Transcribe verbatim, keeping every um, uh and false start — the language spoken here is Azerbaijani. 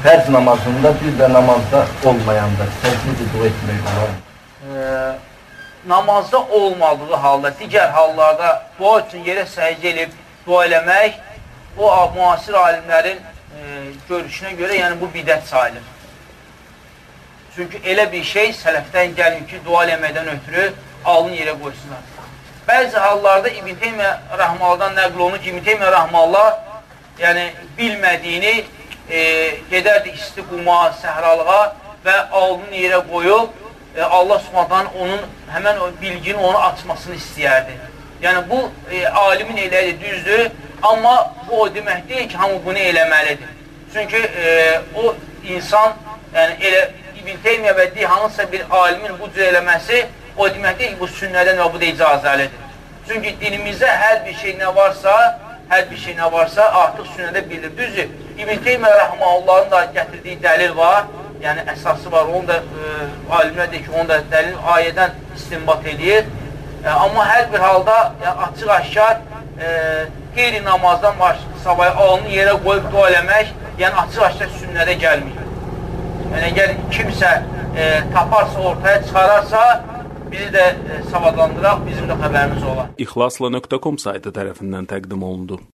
fərz namazında, bir də namazda olmayanda səcdə dua etmək olar. E, namazda olmadığı halda, digər hallarda dua üçün yerə səcdə edib dua eləmək, o müasir alimlərin e, görüşünə görə, yəni bu bidət sayılır. Çünki elə bir şey sələfdən gəlmir ki, dua eləməkdən ötürü alın yerə qoysunlar. Bəzi hallarda İbn Teymiyyə Rəhmalıdan nəql olunur ki, İbn Teymiyyə Rəhmalı yəni bilmədiyini e, gedərdi isti quma, səhralığa və alnını yerə qoyub e, Allah Subhanahu onun həmən o bilgini onu açmasını istəyərdi. Yəni bu e, alimin eləyi düzdür, amma bu o demək deyil ki, hamı bunu eləməlidir. Çünki e, o insan, yəni elə İbn Teymiyyə və deyil, hansısa bir alimin bu cür eləməsi o demək deyil ki, bu sünnədən və bu da icazəlidir. Çünki dinimizdə hər bir şey nə varsa, hər bir şey nə varsa artıq sünnədə bilir. Düzdür, İbn Teymiyyə Rəhmalıllahın da gətirdiyi dəlil var, yəni əsası var, onu da e, alimlər deyir ki, onu da dəlil ayədən istinbat edir. E, amma hər bir halda yəni, açıq-aşkar e, qeyri namazdan sabah alnını yerə qoyub dua eləmək, yəni açıq-aşkar sünnədə gəlmir. Yəni, əgər kimsə e, taparsa, ortaya çıxararsa, bizi də e, savadlandıraq, bizim də xəbərimiz olar. İxlasla nöqtə com saytı tərəfindən təqdim olundu.